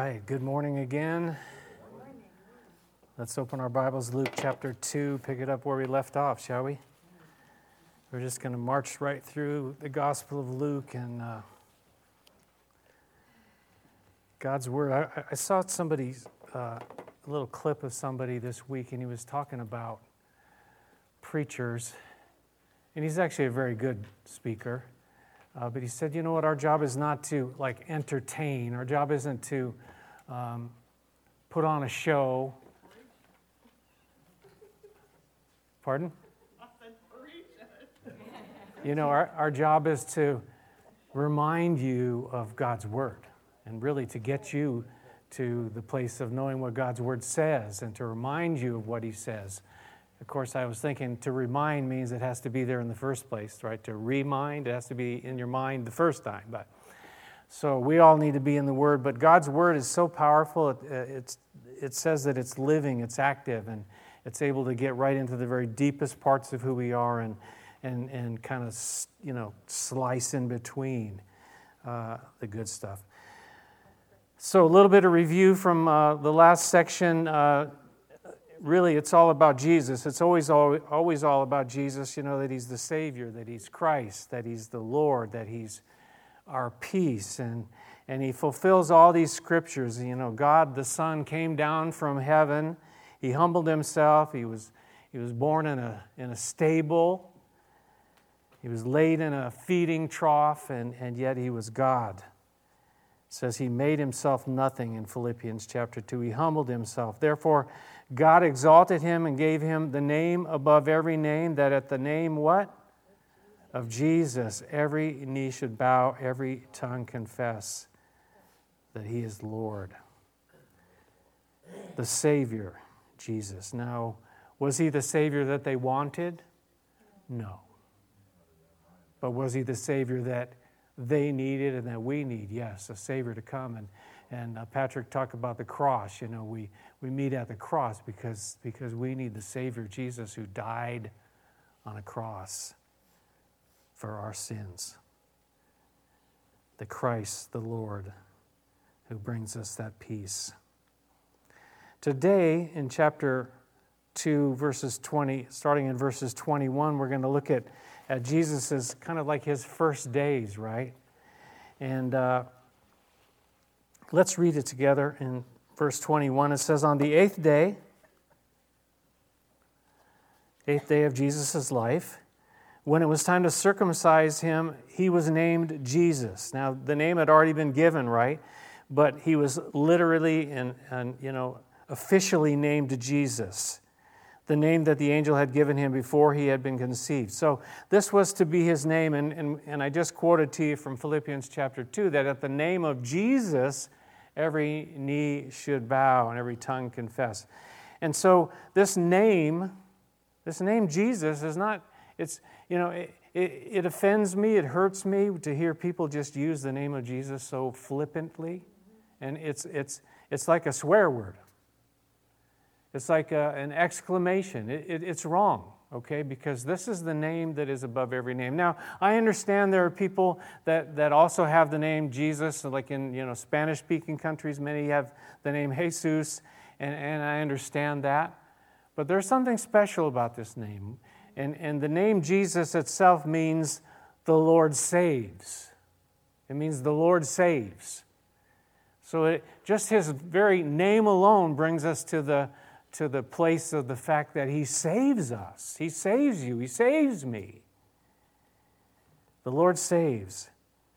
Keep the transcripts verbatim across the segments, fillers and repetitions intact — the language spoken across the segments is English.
right, good morning again. Good morning. Let's open our Bibles, Luke chapter two, pick it up where we left off, shall we? We're just going to march right through the Gospel of Luke and uh, God's Word. I, I saw somebody, uh, a little clip of somebody this week, and he was talking about preachers, and he's actually a very good speaker. Uh, but he said, you know what, our job is not to, like, entertain. Our job isn't to um, put on a show. Pardon? You know, our, our job is to remind you of God's Word and really to get you to the place of knowing what God's Word says and to remind you of what He says. Of course, I was thinking to remind means it has to be there in the first place, right? To remind, it has to be in your mind the first time. But so we all need to be in the Word, but God's Word is so powerful. It, it's, it says that it's living, it's active, and it's able to get right into the very deepest parts of who we are and and and kind of, you know, slice in between uh, the good stuff. So a little bit of review from uh, the last section. Uh, Really, it's all about Jesus. It's always all, always all about Jesus, you know, that He's the Savior, that He's Christ, that He's the Lord, that He's our peace. And, and He fulfills all these scriptures. You know, God the Son came down from heaven. He humbled Himself. He was, he was born in a, in a stable. He was laid in a feeding trough, and, and yet He was God. It says He made Himself nothing in Philippians chapter two. He humbled Himself. Therefore, God exalted Him and gave Him the name above every name, that at the name what? Of Jesus, every knee should bow, every tongue confess that He is Lord. The Savior, Jesus. Now, was He the Savior that they wanted? No. But was He the Savior that they needed and that we need? Yes, a Savior to come. And And uh, Patrick talked about the cross. You know, we, we meet at the cross because, because we need the Savior, Jesus, who died on a cross for our sins. The Christ, the Lord, who brings us that peace. Today, in chapter two, verses twenty, starting in verses twenty-one, we're going to look at, at Jesus' kind of like His first days, right? And uh, let's read it together in verse twenty-one. It says, on the eighth day, eighth day of Jesus' life, when it was time to circumcise Him, He was named Jesus. Now, the name had already been given, right? But He was literally and, and you know, officially named Jesus, the name that the angel had given Him before He had been conceived. So this was to be His name, and, and, and I just quoted to you from Philippians chapter two, that at the name of Jesus, every knee should bow and every tongue confess. And so this name, this name Jesus is not, it's, you know, it, it, it offends me, it hurts me to hear people just use the name of Jesus so flippantly. And it's, it's, it's like a swear word. It's like a, an exclamation. It, it, it's wrong, okay? Because this is the name that is above every name. Now, I understand there are people that, that also have the name Jesus, like in, you know, Spanish-speaking countries, many have the name Jesus, and, and I understand that. But there's something special about this name. And, and the name Jesus itself means the Lord saves. It means the Lord saves. So it, just His very name alone brings us to the to the place of the fact that He saves us. He saves you. He saves me. The Lord saves.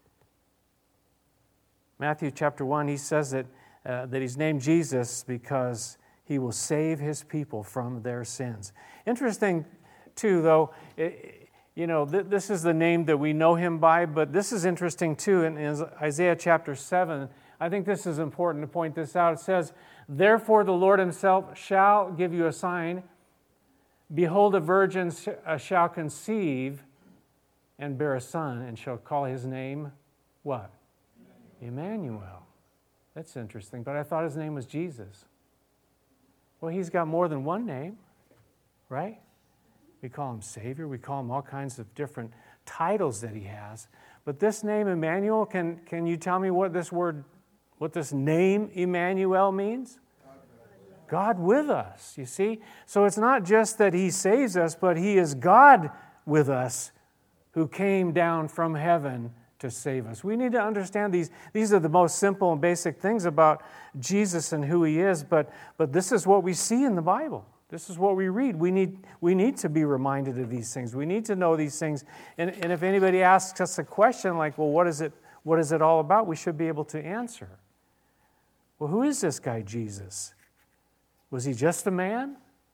Matthew chapter one, He says that, uh, that He's named Jesus because He will save His people from their sins. Interesting, too, though, it, you know, th- this is the name that we know Him by, but this is interesting, too, in, in Isaiah chapter seven. I think this is important to point this out. It says, therefore the Lord Himself shall give you a sign. Behold, a virgin shall conceive and bear a son, and shall call His name, what? Emmanuel. That's interesting, but I thought His name was Jesus. Well, He's got more than one name, right? We call Him Savior. We call Him all kinds of different titles that He has. But this name, Emmanuel, can, can you tell me what this word what this name Emmanuel means? God with us, you see? So it's not just that he saves us, but he is God with us who came down from heaven to save us. We need to understand these. These are the most simple and basic things about Jesus and who he is, but, but this is what we see in the Bible. This is what we read. We need, we need to be reminded of these things. We need to know these things. And, and if anybody asks us a question like, well, what is it, what is it all about? We should be able to answer. Well, who is this guy, Jesus? Was he just a man?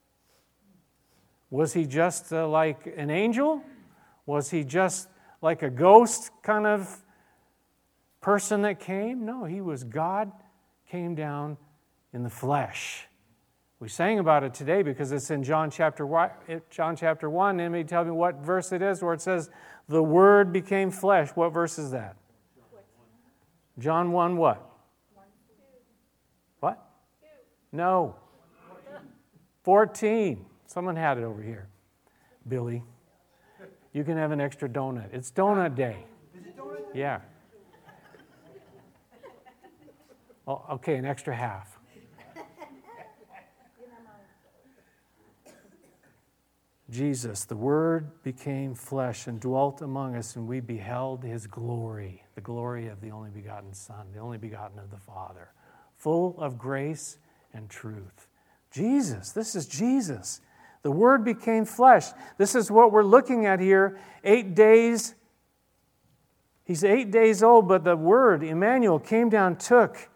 Was he just uh, like an angel? Was he just like a ghost kind of person that came? No, he was God, came down in the flesh. We sang about it today because it's in John chapter one. John chapter one. Anybody tell me what verse it is where it says, the Word became flesh? What verse is that? John one what? What? No. fourteen. Someone had it over here. Billy, you can have an extra donut. It's donut day. Is it donut day? Yeah. Oh, okay, an extra half. Jesus, the Word became flesh and dwelt among us, and we beheld his glory, the glory of the only begotten Son, the only begotten of the Father, full of grace and truth. Jesus, this is Jesus. The Word became flesh. This is what we're looking at here. Eight days. He's eight days old, but the Word, Emmanuel, came down, took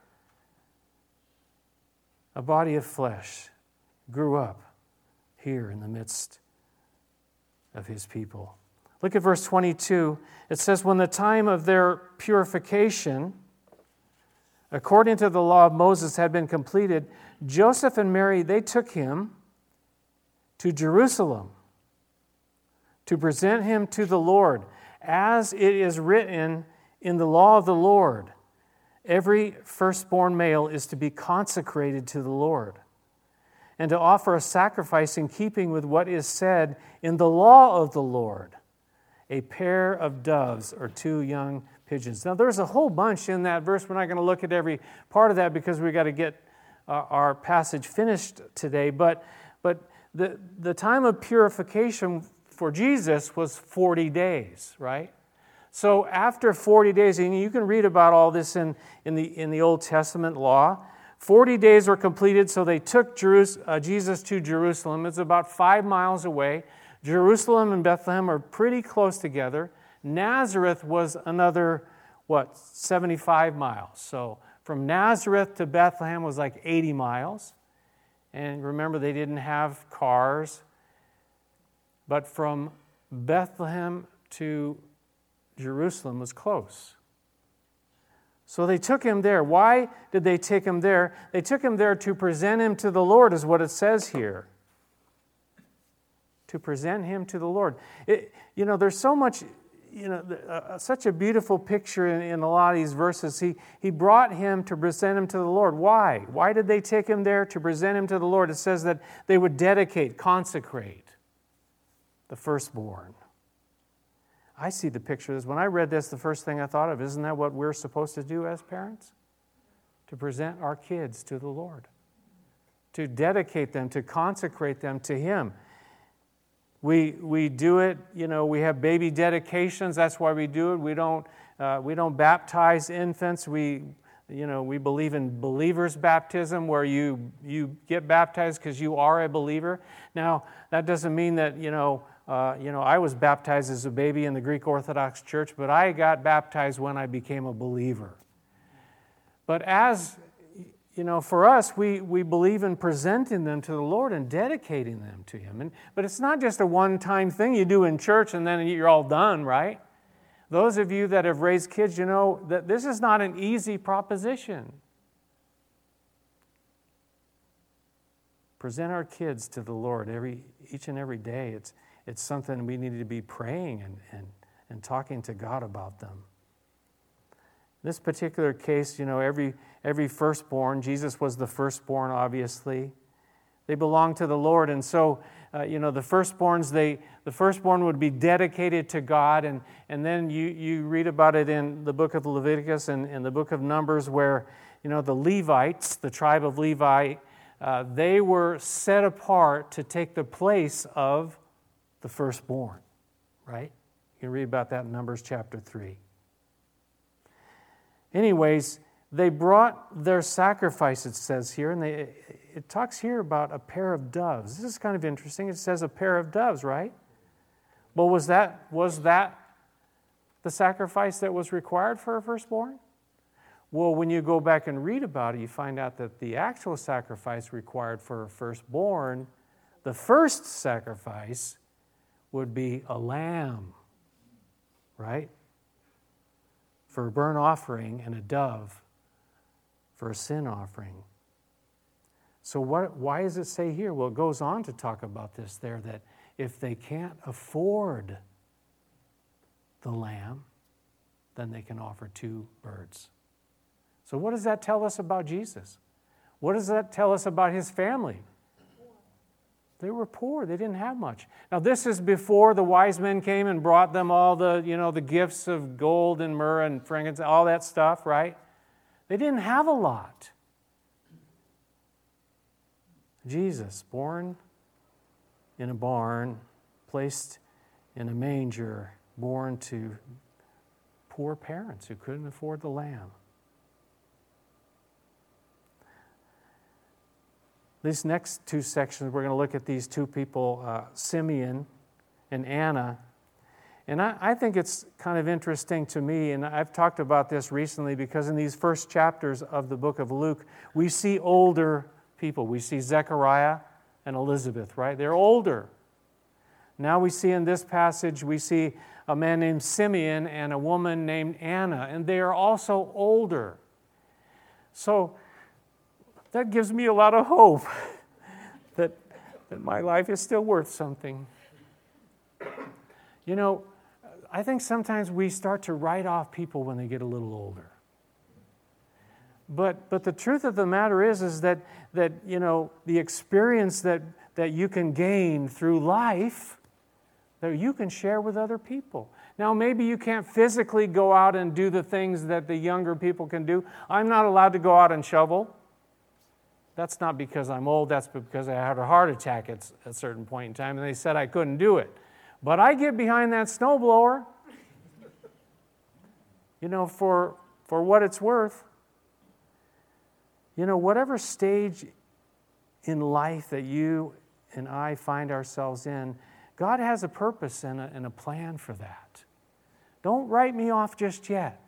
a body of flesh, grew up here in the midst of his people. Look at verse twenty-two. It says, when the time of their purification, according to the law of Moses, had been completed, Joseph and Mary, they took him to Jerusalem to present him to the Lord. As it is written in the law of the Lord, every firstborn male is to be consecrated to the Lord and to offer a sacrifice in keeping with what is said in the law of the Lord, a pair of doves or two young pigeons. Now, there's a whole bunch in that verse. We're not going to look at every part of that because we've got to get uh, our passage finished today. But, but the, the time of purification for Jesus was forty days, right? So after forty days, and you can read about all this in, in, the, in the Old Testament law, forty days were completed, so they took Jerus- uh, Jesus to Jerusalem. It's about five miles away. Jerusalem and Bethlehem are pretty close together. Nazareth was another, what, seventy-five miles. So from Nazareth to Bethlehem was like eighty miles. And remember, they didn't have cars. But from Bethlehem to Jerusalem was close. So they took him there. Why did they take him there? They took him there to present him to the Lord, is what it says here. To present him to the Lord. It, you know, there's so much, you know, uh, such a beautiful picture in, in a lot of these verses. He, he brought him to present him to the Lord. Why? Why did they take him there to present him to the Lord? It says that they would dedicate, consecrate the firstborn. I see the picture of this. When I read this, the first thing I thought of, isn't that what we're supposed to do as parents? To present our kids to the Lord. To dedicate them, to consecrate them to Him. We we do it, you know, we have baby dedications. That's why we do it. We don't uh, we don't baptize infants. We you know we believe in believers' baptism, where you you get baptized because you are a believer. Now that doesn't mean that you know uh, you know I was baptized as a baby in the Greek Orthodox Church, but I got baptized when I became a believer. But as You know, for us, we, we believe in presenting them to the Lord and dedicating them to Him. And, but it's not just a one-time thing you do in church and then you're all done, right? Those of you that have raised kids, you know that this is not an easy proposition. Present our kids to the Lord every each and every day. It's, it's something we need to be praying and, and, and talking to God about them. In this particular case, you know, every every firstborn, Jesus was the firstborn, obviously. They belong to the Lord, and so, uh, you know, the firstborns, they the firstborn would be dedicated to God, and, and then you, you read about it in the book of Leviticus and in the book of Numbers, where, you know, the Levites, the tribe of Levi, uh, they were set apart to take the place of the firstborn, right? You can read about that in Numbers chapter three. Anyways, they brought their sacrifice, it says here, and they, it talks here about a pair of doves. This is kind of interesting. It says a pair of doves, right? Well, was that, was that the sacrifice that was required for a firstborn? Well, when you go back and read about it, you find out that the actual sacrifice required for a firstborn, the first sacrifice would be a lamb, right? For a burnt offering, and a dove for a sin offering. So what, why does it say here? Well, it goes on to talk about this there, that if they can't afford the lamb, then they can offer two birds. So what does that tell us about Jesus? What does that tell us about his family? They were poor. They didn't have much. Now, this is before the wise men came and brought them all the, you know, the gifts of gold and myrrh and frankincense, all that stuff, right? They didn't have a lot. Jesus, born in a barn, placed in a manger, born to poor parents who couldn't afford the lamb. These next two sections, we're going to look at these two people, uh, Simeon and Anna. And I, I think it's kind of interesting to me, and I've talked about this recently, because in these first chapters of the book of Luke, we see older people. We see Zechariah and Elizabeth, right? They're older. Now we see in this passage, we see a man named Simeon and a woman named Anna, and they are also older. So that gives me a lot of hope that, that my life is still worth something. You know, I think sometimes we start to write off people when they get a little older. But but the truth of the matter is, is that, that you know, the experience that, that you can gain through life, that you can share with other people. Now, maybe you can't physically go out and do the things that the younger people can do. I'm not allowed to go out and shovel. That's not because I'm old, that's because I had a heart attack at a certain point in time, and they said I couldn't do it. But I get behind that snowblower, you know, for, for what it's worth. You know, whatever stage in life that you and I find ourselves in, God has a purpose and a, and a plan for that. Don't write me off just yet.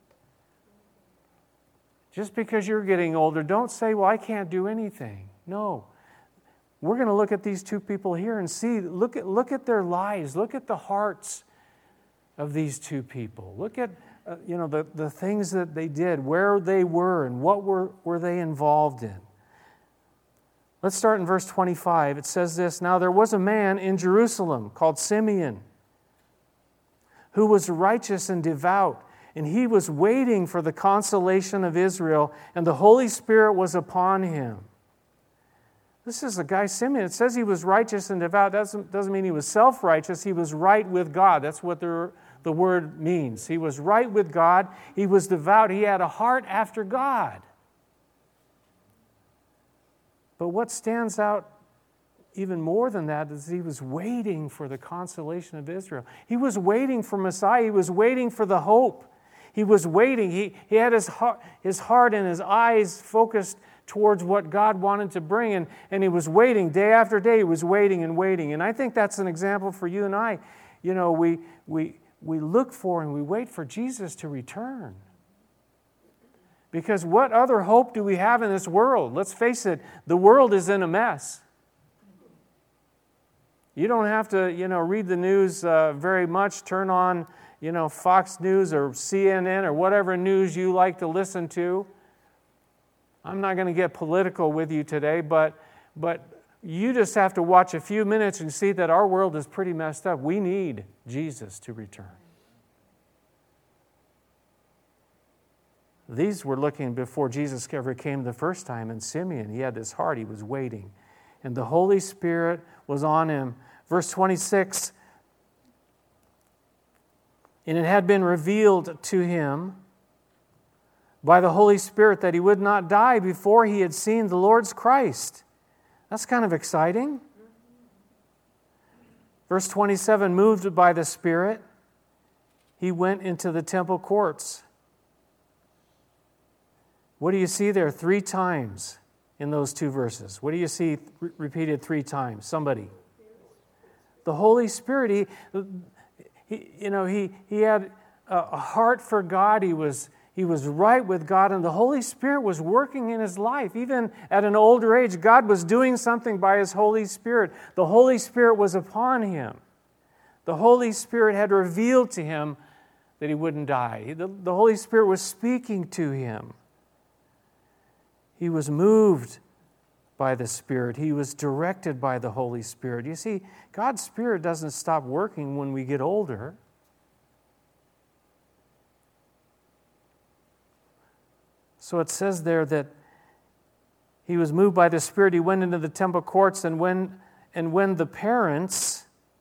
Just because you're getting older, don't say, well, I can't do anything. No. We're going to look at these two people here and see, look at, look at their lives. Look at the hearts of these two people. Look at, uh, you know, the, the things that they did, where they were, and what were, were they involved in. Let's start in verse twenty-five. It says this, "Now there was a man in Jerusalem called Simeon, who was righteous and devout, and he was waiting for the consolation of Israel, and the Holy Spirit was upon him." This is a guy, Simeon. It says he was righteous and devout. That doesn't, doesn't mean he was self-righteous. He was right with God. That's what the, the word means. He was right with God. He was devout. He had a heart after God. But what stands out even more than that is he was waiting for the consolation of Israel. He was waiting for Messiah. He was waiting for the hope. He was waiting. He, he had his heart, his heart and his eyes focused towards what God wanted to bring, and, and he was waiting. Day after day, he was waiting and waiting. And I think that's an example for you and I. You know, we, we, we look for and we wait for Jesus to return. Because what other hope do we have in this world? Let's face it, the world is in a mess. You don't have to, you know, read the news uh, very much. Turn on, you know, Fox News or C N N or whatever news you like to listen to. I'm not going to get political with you today, but but you just have to watch a few minutes and see that our world is pretty messed up. We need Jesus to return. These were looking before Jesus ever came the first time, and Simeon, he had this heart, he was waiting. And the Holy Spirit was on him. Verse twenty-six, "And it had been revealed to him by the Holy Spirit that he would not die before he had seen the Lord's Christ. That's kind of exciting. Verse twenty-seven, moved by the Spirit, he went into the temple courts. What do you see there? Three times in those two verses. What do you see re- repeated three times? Somebody. The Holy Spirit, he, he you know, he, he had a, a heart for God. He was, he was right with God, and the Holy Spirit was working in his life. Even at an older age, God was doing something by his Holy Spirit. The Holy Spirit was upon him. The Holy Spirit had revealed to him that he wouldn't die. The, the Holy Spirit was speaking to him. He was moved by the Spirit. He was directed by the Holy Spirit. You see, God's Spirit doesn't stop working when we get older. So it says there that he was moved by the Spirit. He went into the temple courts, and when, and when the parents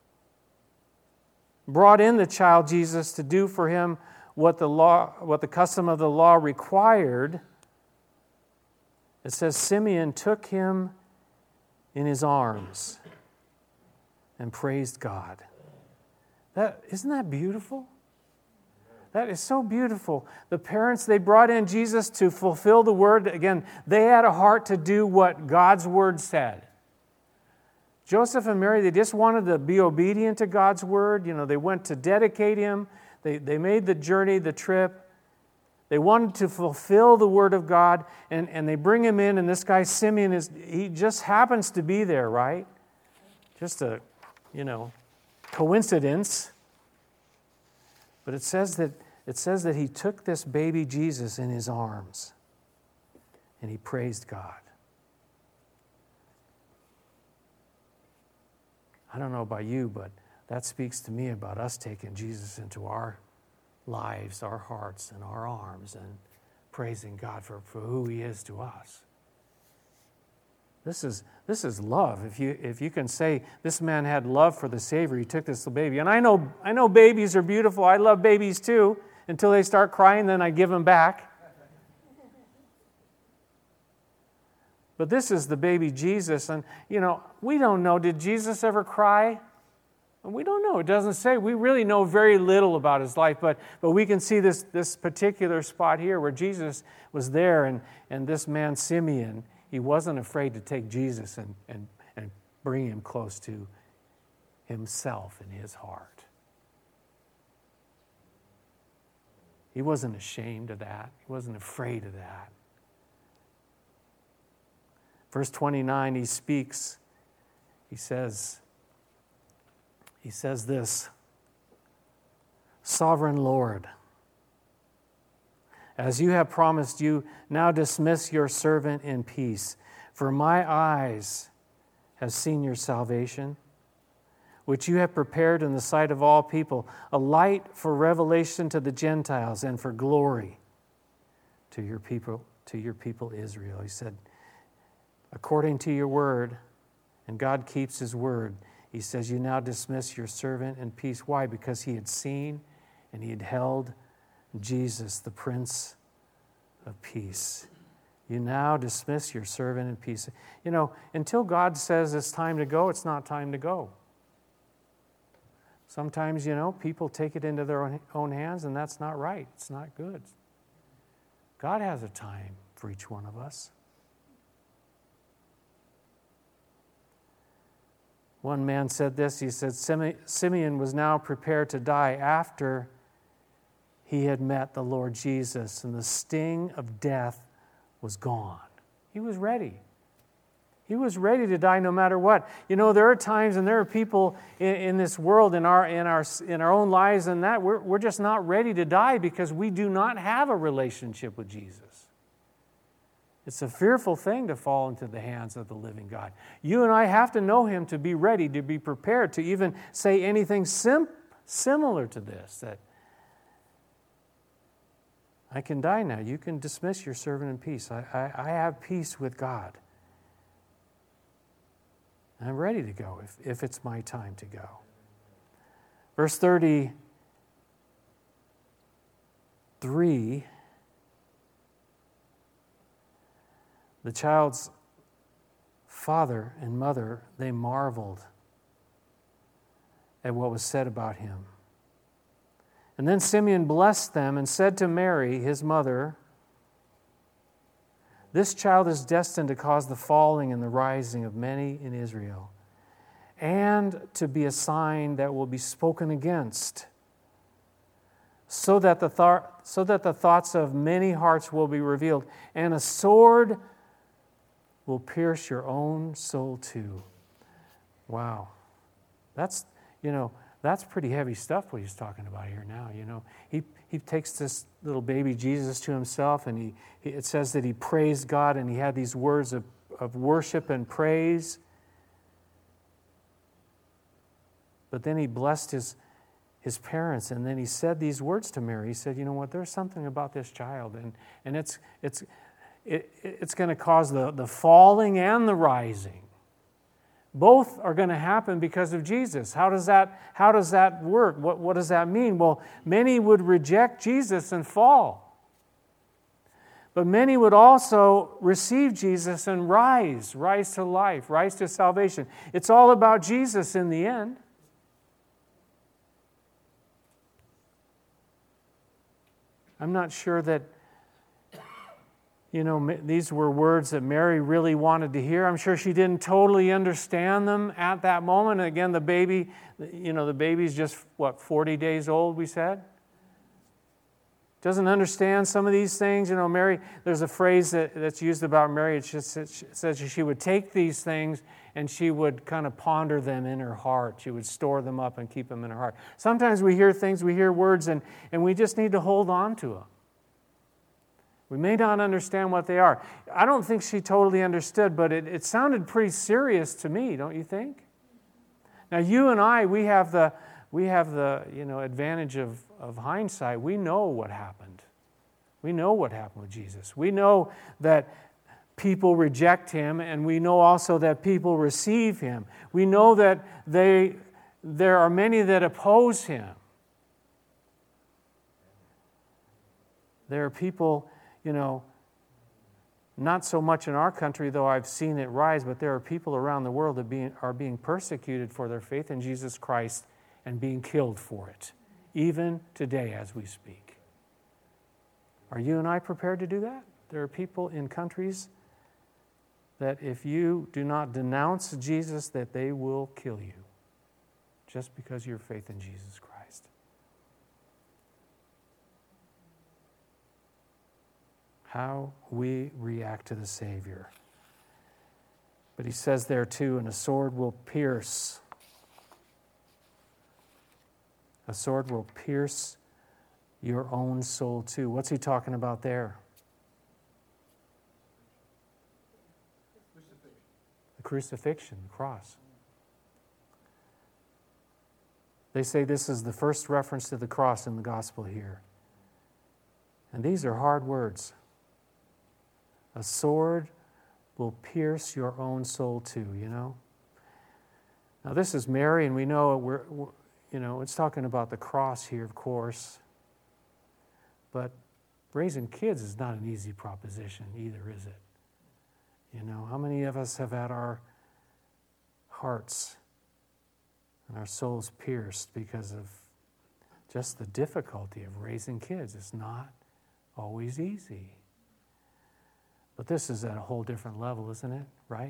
brought in the child Jesus to do for him what the law, what the custom of the law required, it says Simeon took him in his arms and praised God. That, isn't that beautiful? That is so beautiful. The parents, they brought in Jesus to fulfill the word. Again, they had a heart to do what God's word said. Joseph and Mary, they just wanted to be obedient to God's word. You know, they went to dedicate him. They, they made the journey, the trip. They wanted to fulfill the word of God, and, and they bring him in, and this guy Simeon, is he just happens to be there, right? Just a, you know, coincidence. But it says that it says that he took this baby Jesus in his arms, and he praised God. I don't know about you, but that speaks to me about us taking Jesus into our lives, our hearts, and our arms, and praising God for, for who he is to us. This is this is love. If you if you can say this man had love for the Savior, he took this little baby. And I know I know babies are beautiful. I love babies too. Until they start crying, then I give them back. But this is the baby Jesus, and you know, we don't know, did Jesus ever cry? We don't know. It doesn't say. We really know very little about his life, but but we can see this, this particular spot here where Jesus was there, and, and this man, Simeon, he wasn't afraid to take Jesus and, and, and bring him close to himself in his heart. He wasn't ashamed of that. He wasn't afraid of that. Verse twenty-nine, he speaks. He says, He says this, Sovereign Lord, as you have promised, you now dismiss your servant in peace. For my eyes have seen your salvation, which you have prepared in the sight of all people, a light for revelation to the Gentiles and for glory to your people, to your people Israel. He said, according to your word, and God keeps his word, he says, you now dismiss your servant in peace. Why? Because he had seen and he had held Jesus, the Prince of Peace. You now dismiss your servant in peace. You know, until God says it's time to go, it's not time to go. Sometimes, you know, people take it into their own hands, and that's not right. It's not good. God has a time for each one of us. One man said this, he said, Simeon was now prepared to die after he had met the Lord Jesus, and the sting of death was gone. He was ready. He was ready to die no matter what. You know, there are times and there are people in, in this world, in our in our in our own lives, and that we're we're just not ready to die because we do not have a relationship with Jesus. It's a fearful thing to fall into the hands of the living God. You and I have to know him to be ready, to be prepared, to even say anything sim- similar to this, that I can die now. You can dismiss your servant in peace. I, I, I have peace with God. I'm ready to go if, if it's my time to go. Verse thirty-three, The child's father and mother, they marveled at what was said about him. And then Simeon blessed them and said to Mary, his mother, "This child is destined to cause the falling and the rising of many in Israel, and to be a sign that will be spoken against, so that the th- so that the thoughts of many hearts will be revealed, and a sword will pierce your own soul too." Wow. That's, you know, that's pretty heavy stuff what he's talking about here now, you know. He he takes this little baby Jesus to himself, and he, he it says that he praised God, and he had these words of, of worship and praise. But then he blessed his, his parents, and then he said these words to Mary. He said, you know what, there's something about this child, and, and it's it's it, it's going to cause the, the falling and the rising. Both are going to happen because of Jesus. How does that, how does that work? What, what does that mean? Well, many would reject Jesus and fall. But many would also receive Jesus and rise, rise to life, rise to salvation. It's all about Jesus in the end. I'm not sure that, you know, these were words that Mary really wanted to hear. I'm sure she didn't totally understand them at that moment. And again, the baby, you know, the baby's just, what, forty days old, we said? Doesn't understand some of these things. You know, Mary, there's a phrase that, that's used about Mary. It just it says she would take these things and she would kind of ponder them in her heart. She would store them up and keep them in her heart. Sometimes we hear things, we hear words, and, and we just need to hold on to them. We may not understand what they are. I don't think she totally understood, but it, it sounded pretty serious to me, don't you think? Now, you and I, we have the we have the you know advantage of, of hindsight. We know what happened. We know what happened with Jesus. We know that people reject him, and we know also that people receive him. We know that they there are many that oppose him. There are people, you know, not so much in our country, though I've seen it rise, but there are people around the world that being, are being persecuted for their faith in Jesus Christ and being killed for it, even today as we speak. Are you and I prepared to do that? There are people in countries that if you do not denounce Jesus, that they will kill you just because of your faith in Jesus Christ. How we react to the Savior. But he says there too, and a sword will pierce. A sword will pierce your own soul too. What's he talking about there? Crucifixion. The crucifixion, the cross. They say this is the first reference to the cross in the gospel here. And these are hard words. A sword will pierce your own soul too, you know. Now this is Mary, and we know we're, we're, you know, it's talking about the cross here, of course. But raising kids is not an easy proposition either, is it? You know, how many of us have had our hearts and our souls pierced because of just the difficulty of raising kids? It's not always easy. But this is at a whole different level, isn't it? Right?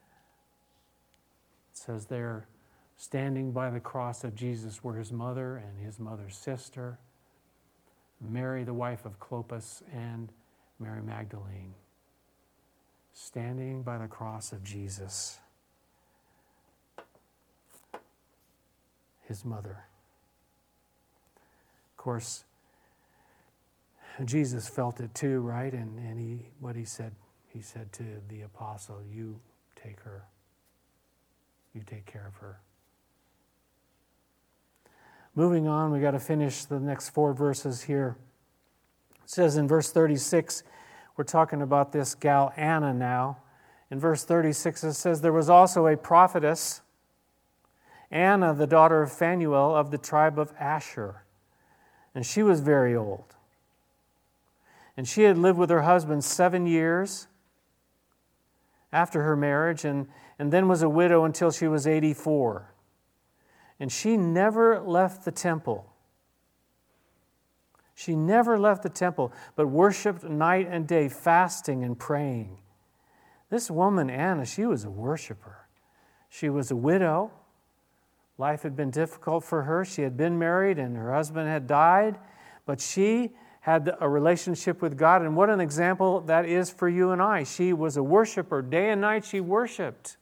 It says there, standing by the cross of Jesus were his mother and his mother's sister, Mary, the wife of Clopas, and Mary Magdalene. Standing by the cross of Jesus, his mother. Of course, Jesus felt it too, right? And, and he, what he said, he said to the apostle, you take her. You take care of her. Moving on, we got to finish the next four verses here. It says in verse thirty-six, we're talking about this gal Anna now. In verse thirty-six, it says, there was also a prophetess, Anna, the daughter of Phanuel of the tribe of Asher. And she was very old. And she had lived with her husband seven years. after her marriage, and, and then was a widow until she was eighty-four. And she never left the temple. She never left the temple, but worshiped night and day, fasting and praying. This woman, Anna, she was a worshiper. She was a widow. Life had been difficult for her. She had been married and her husband had died, but she had a relationship with God. And what an example that is for you and I. She was a worshiper. Day and night she worshiped.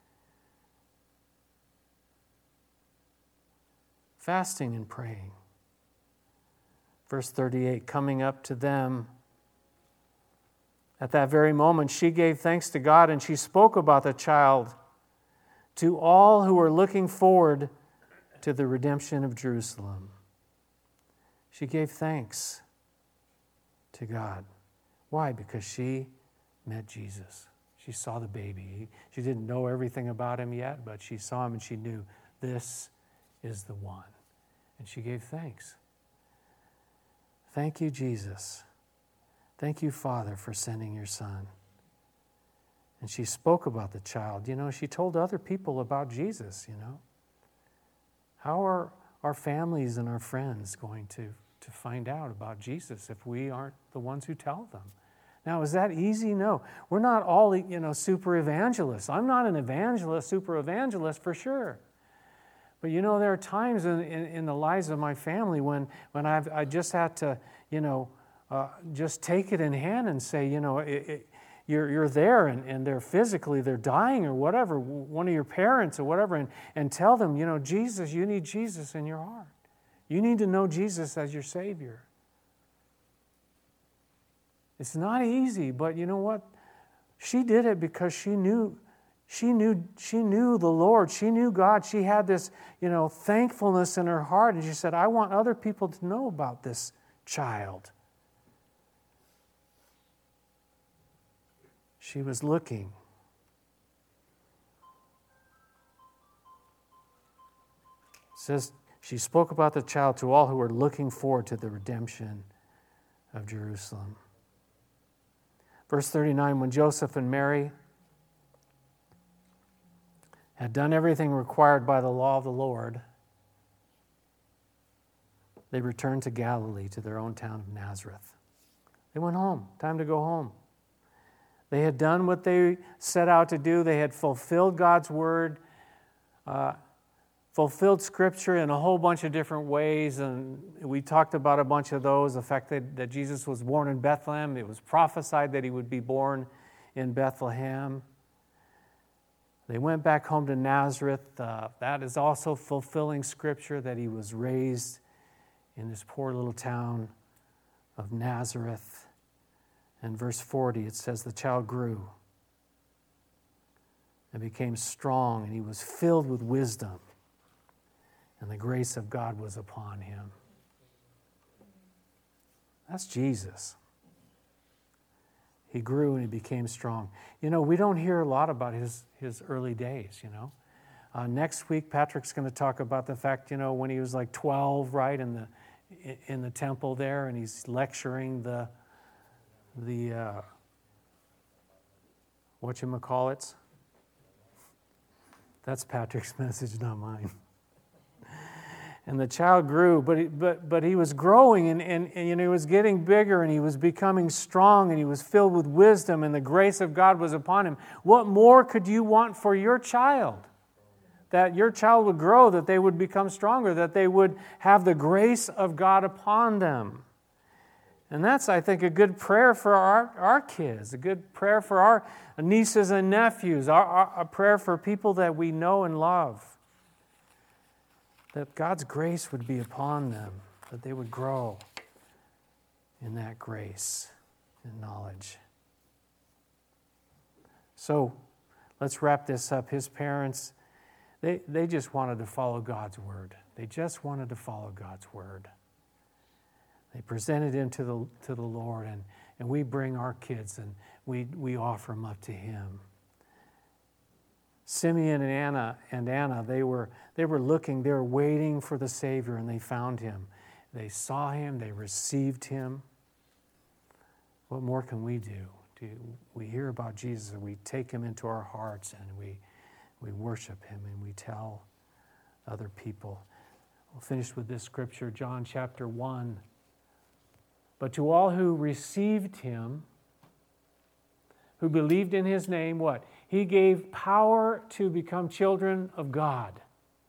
Fasting and praying. Verse thirty-eight, coming up to them, at that very moment, she gave thanks to God, and she spoke about the child to all who were looking forward to the redemption of Jerusalem. She gave thanks to God. Why? Because she met Jesus. She saw the baby. She didn't know everything about him yet, but she saw him and she knew this is the one. And she gave thanks. Thank you, Jesus. Thank you, Father, for sending your Son. And she spoke about the child. You know, she told other people about Jesus, you know. How are our families and our friends going to, to find out about Jesus if we aren't the ones who tell them? Now, is that easy? No. We're not all, you know, super evangelists. I'm not an evangelist, super evangelist for sure. But, you know, there are times in, in, in the lives of my family when, when I've I just had to, you know, uh, just take it in hand and say, you know, it, it, you're you're there and, and they're physically, they're dying or whatever, one of your parents or whatever, and, and tell them, you know, Jesus, you need Jesus in your heart. You need to know Jesus as your Savior. It's not easy, but you know what? She did it because she knew She knew, she knew the Lord. She knew God. She had this, you know, thankfulness in her heart. And she said, I want other people to know about this child. She was looking. It says, she spoke about the child to all who were looking forward to the redemption of Jerusalem. Verse thirty-nine, when Joseph and Mary had done everything required by the law of the Lord, they returned to Galilee, to their own town of Nazareth. They went home. Time to go home. They had done what they set out to do. They had fulfilled God's word, uh, fulfilled Scripture in a whole bunch of different ways, and we talked about a bunch of those. The fact that, that Jesus was born in Bethlehem. It was prophesied that he would be born in Bethlehem. They went back home to Nazareth. Uh, that is also fulfilling Scripture, that he was raised in this poor little town of Nazareth. And verse forty, it says, the child grew and became strong, and he was filled with wisdom, and the grace of God was upon him. That's Jesus. He grew and he became strong. You know, we don't hear a lot about his, his early days, you know. Uh, next week, Patrick's going to talk about the fact, you know, when he was like twelve, right, in the in the temple there, and he's lecturing the, the uh, whatchamacallits. That's Patrick's message, not mine. And the child grew, but he, but but he was growing, and, and, and you know, he was getting bigger, and he was becoming strong, and he was filled with wisdom, and the grace of God was upon him. What more could you want for your child? That your child would grow, that they would become stronger, that they would have the grace of God upon them. And that's, I think, a good prayer for our, our kids, a good prayer for our nieces and nephews, our, our, a prayer for people that we know and love. That God's grace would be upon them, that they would grow in that grace and knowledge. So let's wrap this up. His parents, they, they just wanted to follow God's word. They just wanted to follow God's word. They presented him to the, to the Lord, and, and we bring our kids and we, we offer them up to him. Simeon and Anna and Anna, they were they were looking, they were waiting for the Savior, and they found him. They saw him, they received him. What more can we do Do we hear about Jesus and we take him into our hearts and we, we worship him and we tell other people. We'll finish with this scripture, John chapter one. But to all who received him, who believed in his name, what? He gave power to become children of God,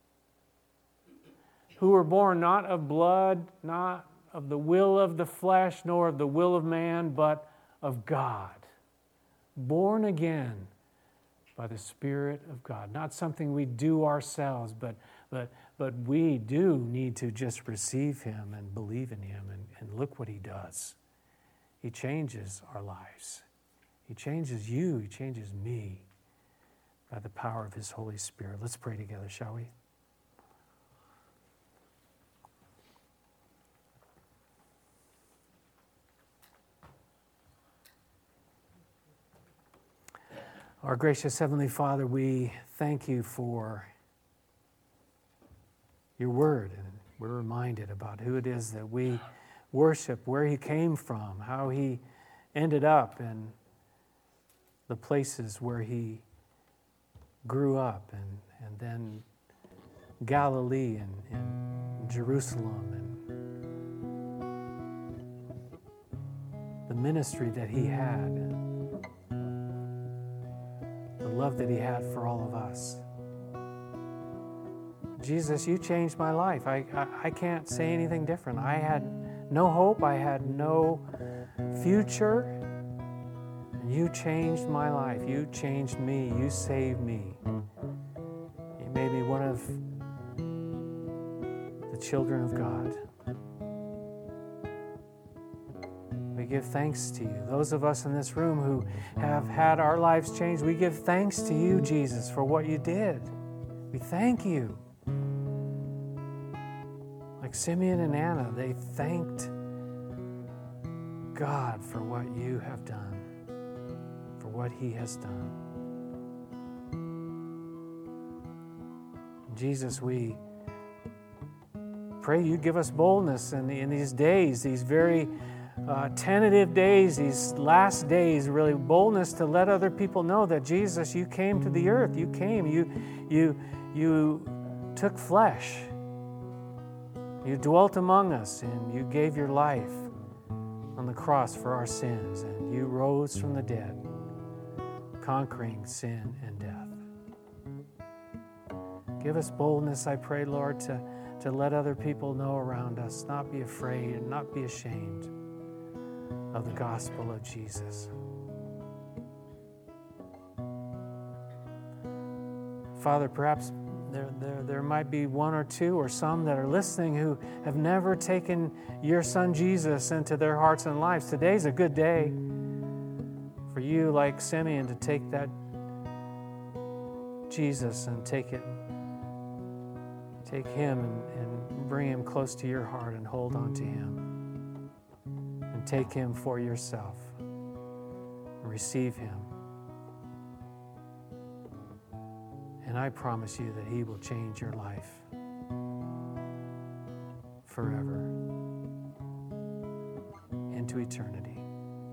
who were born not of blood, not of the will of the flesh, nor of the will of man, but of God. Born again by the Spirit of God. Not something we do ourselves, but but but we do need to just receive him and believe in him. And, and look what he does. He changes our lives. He changes you. He changes me by the power of his Holy Spirit. Let's pray together, shall we? Our gracious Heavenly Father, we thank you for your word, and we're reminded about who it is that we worship, where he came from, how he ended up, and the places where he grew up, and, and then Galilee and, and Jerusalem, and the ministry that he had, and the love that he had for all of us. Jesus, you changed my life. I, I, I can't say anything different. I had no hope. I had no future. And you changed my life. You changed me. You saved me. You made me one of the children of God. We give thanks to you. Those of us in this room who have had our lives changed, we give thanks to you, Jesus, for what you did. We thank you. Like Simeon and Anna, they thanked God for what you have done, for what he has done. Jesus, we pray you give us boldness in, in these days, these very Uh, tentative days, these last days, really boldness to let other people know that Jesus, you came to the earth. You came. You, you, you took flesh. You dwelt among us, and you gave your life on the cross for our sins, and you rose from the dead, conquering sin and death. Give us boldness, I pray, Lord, to, to let other people know around us, not be afraid and not be ashamed of the gospel of Jesus. Father, perhaps there, there, there might be one or two or some that are listening who have never taken your son Jesus into their hearts and lives. Today's a good day for you, like Simeon, to take that Jesus and take it, take him and, and bring him close to your heart and hold on to him. And take him for yourself and receive him. And I promise you that he will change your life forever into eternity.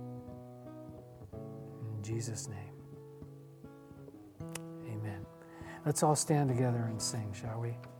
In Jesus' name, amen. Let's all stand together and sing, shall we?